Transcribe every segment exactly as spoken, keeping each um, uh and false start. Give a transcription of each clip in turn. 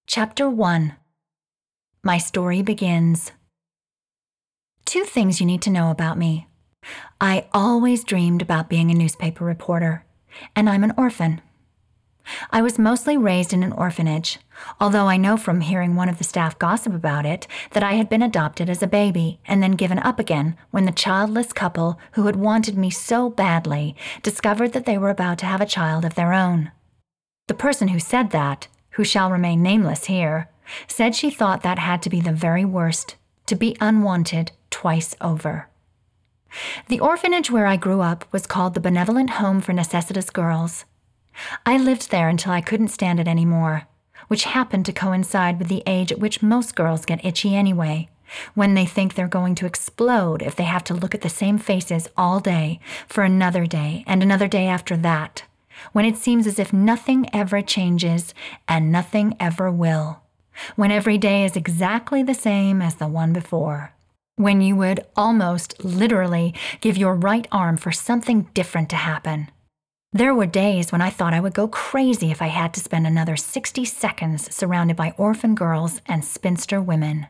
Chapter one. My story begins. Two things you need to know about me. I always dreamed about being a newspaper reporter, and I'm an orphan. I was mostly raised in an orphanage, although I know from hearing one of the staff gossip about it that I had been adopted as a baby and then given up again when the childless couple who had wanted me so badly discovered that they were about to have a child of their own. The person who said that, who shall remain nameless here, said she thought that had to be the very worst, to be unwanted twice over. The orphanage where I grew up was called the Benevolent Home for Necessitous Girls. I lived there until I couldn't stand it anymore, which happened to coincide with the age at which most girls get itchy anyway, when they think they're going to explode if they have to look at the same faces all day for another day and another day after that, when it seems as if nothing ever changes and nothing ever will, when every day is exactly the same as the one before, when you would almost literally give your right arm for something different to happen. There were days when I thought I would go crazy if I had to spend another sixty seconds surrounded by orphan girls and spinster women.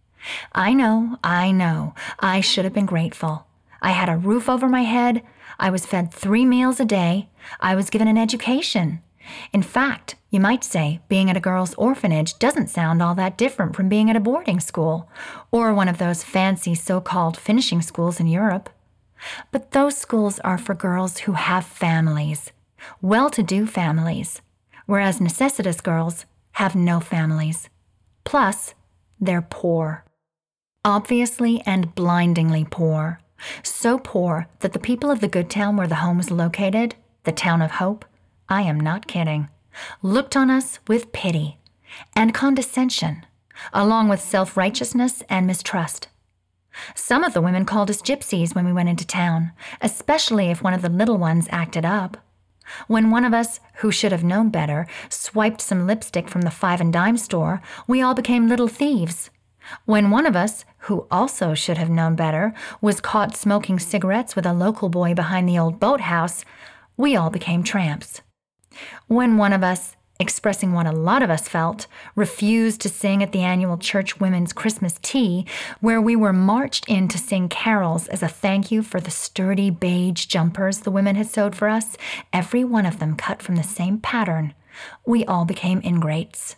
I know, I know, I should have been grateful. I had a roof over my head, I was fed three meals a day, I was given an education. In fact, you might say being at a girls' orphanage doesn't sound all that different from being at a boarding school, or one of those fancy so-called finishing schools in Europe. But those schools are for girls who have families, well-to-do families, whereas necessitous girls have no families. Plus, they're poor. Obviously and blindingly poor. So poor that the people of the good town where the home was located, the town of Hope, I am not kidding, looked on us with pity and condescension, along with self-righteousness and mistrust. Some of the women called us gypsies when we went into town, especially if one of the little ones acted up. When one of us, who should have known better, swiped some lipstick from the five and dime store, we all became little thieves. When one of us, who also should have known better, was caught smoking cigarettes with a local boy behind the old boathouse, we all became tramps. When one of us, expressing what a lot of us felt, refused to sing at the annual church women's Christmas tea, where we were marched in to sing carols as a thank you for the sturdy beige jumpers the women had sewed for us, every one of them cut from the same pattern, we all became ingrates.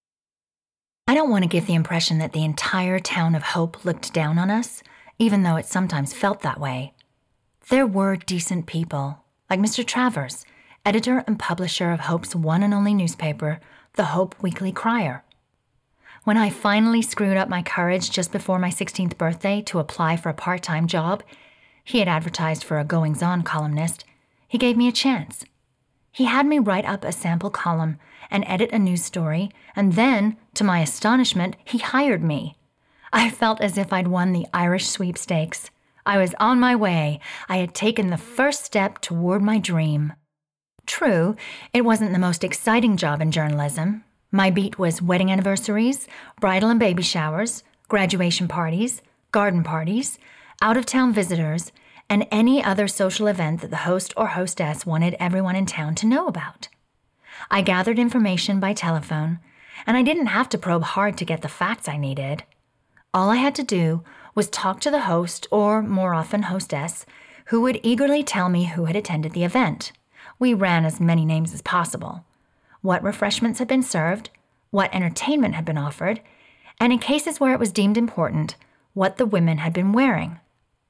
I don't want to give the impression that the entire town of Hope looked down on us, even though it sometimes felt that way. There were decent people, like Mister Travers, editor and publisher of Hope's one and only newspaper, the Hope Weekly Crier. When I finally screwed up my courage just before my sixteenth birthday to apply for a part-time job, he had advertised for a goings-on columnist, he gave me a chance. He had me write up a sample column and edit a news story, and then, to my astonishment, he hired me. I felt as if I'd won the Irish sweepstakes. I was on my way. I had taken the first step toward my dream. True, it wasn't the most exciting job in journalism. My beat was wedding anniversaries, bridal and baby showers, graduation parties, garden parties, out-of-town visitors, and any other social event that the host or hostess wanted everyone in town to know about. I gathered information by telephone, and I didn't have to probe hard to get the facts I needed. All I had to do was talk to the host, or more often hostess, who would eagerly tell me who had attended the event. We ran as many names as possible, what refreshments had been served, what entertainment had been offered, and in cases where it was deemed important, what the women had been wearing.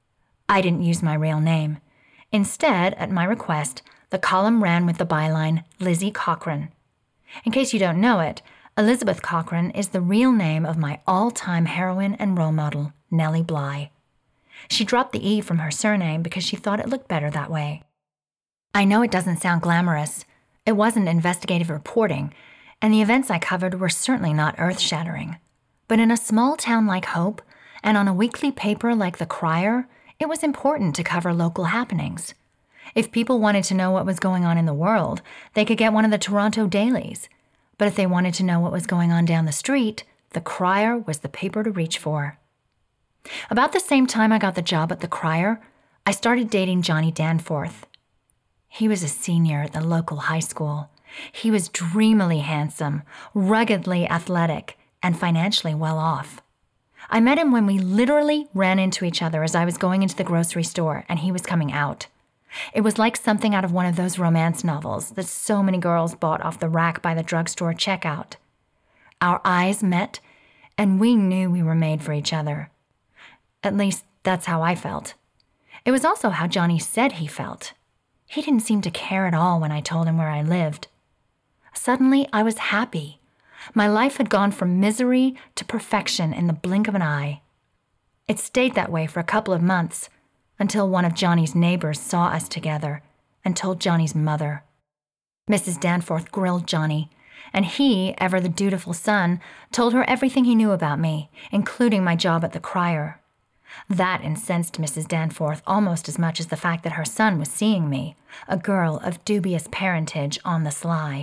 I didn't use my real name. Instead, at my request, the column ran with the byline, Lizzie Cochran. In case you don't know it, Elizabeth Cochran is the real name of my all-time heroine and role model, Nellie Bly. She dropped the E from her surname because she thought it looked better that way. I know it doesn't sound glamorous. It wasn't investigative reporting, and the events I covered were certainly not earth-shattering. But in a small town like Hope, and on a weekly paper like The Crier, it was important to cover local happenings. If people wanted to know what was going on in the world, they could get one of the Toronto dailies. But if they wanted to know what was going on down the street, The Crier was the paper to reach for. About the same time I got the job at The Crier, I started dating Johnny Danforth. He was a senior at the local high school, He was dreamily handsome, ruggedly athletic, and financially well off. I met him when we literally ran into each other as I was going into the grocery store and he was coming out. It was like something out of one of those romance novels that so many girls bought off the rack by the drugstore checkout. Our eyes met, and we knew we were made for each other. At least, that's how I felt. It was also how Johnny said he felt. He didn't seem to care at all when I told him where I lived. Suddenly, I was happy. My life had gone from misery to perfection in the blink of an eye. It stayed that way for a couple of months, until one of Johnny's neighbors saw us together and told Johnny's mother. Missus Danforth grilled Johnny, and he, ever the dutiful son, told her everything he knew about me, including my job at the Crier. That incensed Missus Danforth almost as much as the fact that her son was seeing me, a girl of dubious parentage, on the sly.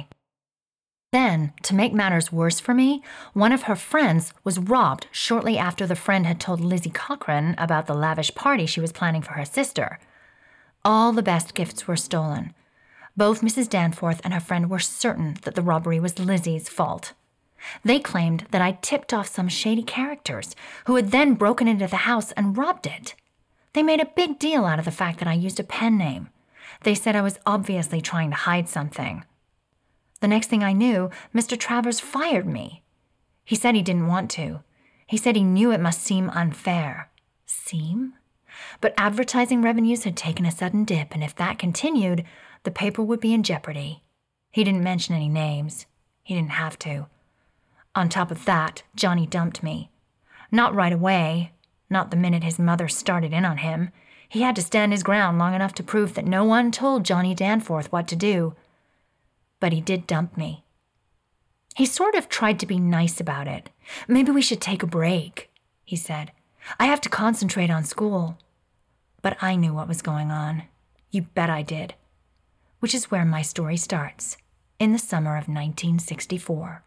Then, to make matters worse for me, one of her friends was robbed shortly after the friend had told Lizzie Cochran about the lavish party she was planning for her sister. All the best gifts were stolen. Both Missus Danforth and her friend were certain that the robbery was Lizzie's fault. They claimed that I tipped off some shady characters who had then broken into the house and robbed it. They made a big deal out of the fact that I used a pen name. They said I was obviously trying to hide something. The next thing I knew, Mister Travers fired me. He said he didn't want to. He said he knew it must seem unfair. Seem? But advertising revenues had taken a sudden dip, and if that continued, the paper would be in jeopardy. He didn't mention any names. He didn't have to. On top of that, Johnny dumped me. Not right away. Not the minute his mother started in on him. He had to stand his ground long enough to prove that no one told Johnny Danforth what to do. But he did dump me. He sort of tried to be nice about it. Maybe we should take a break, he said. I have to concentrate on school. But I knew what was going on. You bet I did. Which is where my story starts, in the summer of nineteen sixty-four.